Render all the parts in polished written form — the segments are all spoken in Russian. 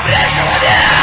прежнего нет.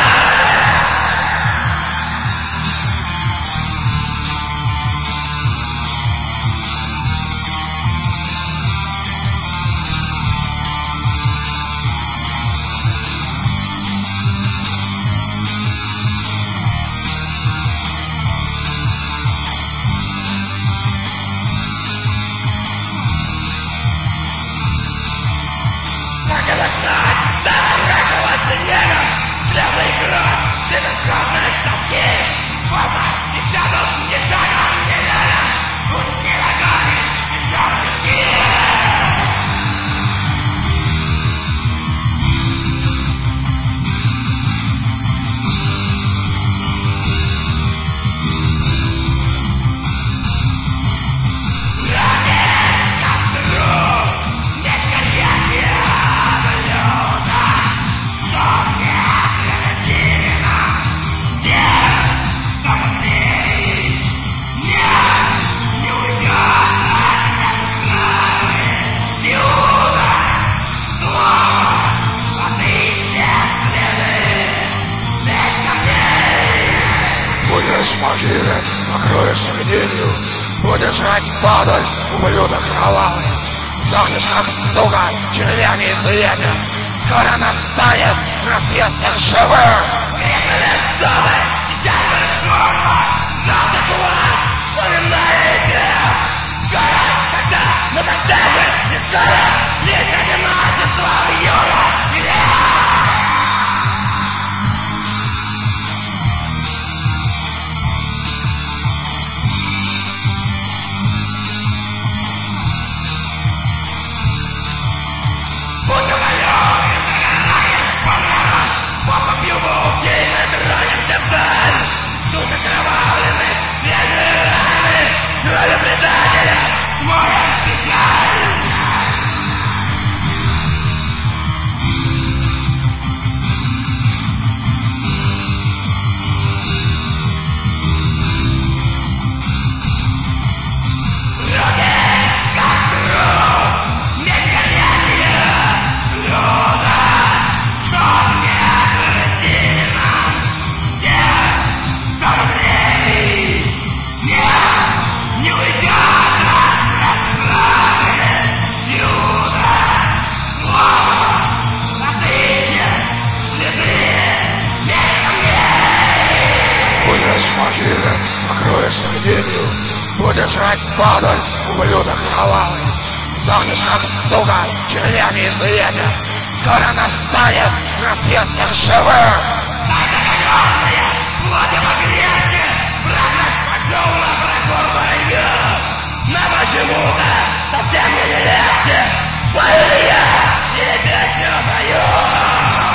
Как это знать? Старый рыжего снега, хлебный град, безысходные ставки. Форма не тянут ни шага, ни ляля, узкие ногами, еще узкие. Будешь в могиле, покроешься гнилью, будешь жрать падаль, ублюдок кровавый. Сохнешь как сука, червями изъеден. Скоро настанет рассвет всех живых. Сейчас же скоро, завтра план, вспоминаете. Скоро, когда, но тогда же не скоро, лишь одиночество юга. Души кровавлены, бедные раны, крови предателя, моя печаль. Руки, как кровь, не горячие, блюда, что мне Валентина. Не уйдет от расправы чудо. Отыщет следы без камней. Будешь в могиле, покроешься гнилью, будешь жрать падаль, ублюдок кровавый. Сохнешь как сука, червями изъеден. Скоро настанет рассвет всех живых. Огромные, плоти покрепче, враг нас пошел на врагов войну. Но почему-то совсем мне не легче, пою ли я или песню пою.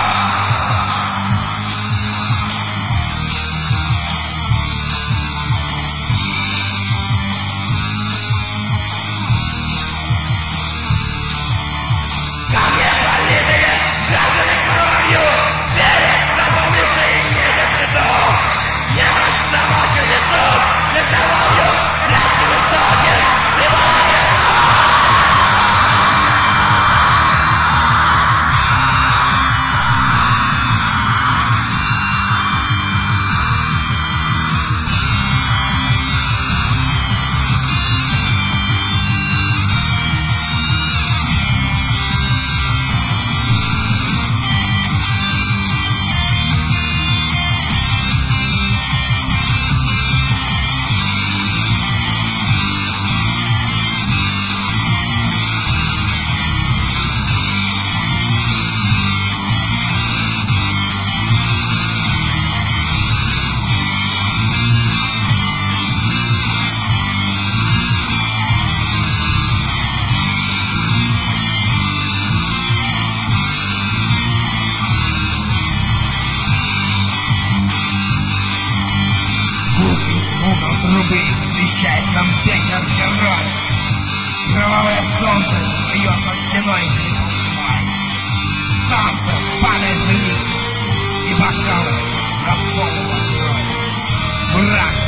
Камни политые, граждане кровью, перед запомнившие книги цветов. Немощь замочен лицом, лишь кровью, рядки высоких и высоких. трубы вещает нам ветер герой. Кровавое солнце встает над стеной май. Солнце падает вниз, и бокалы наполнены кровью. Враг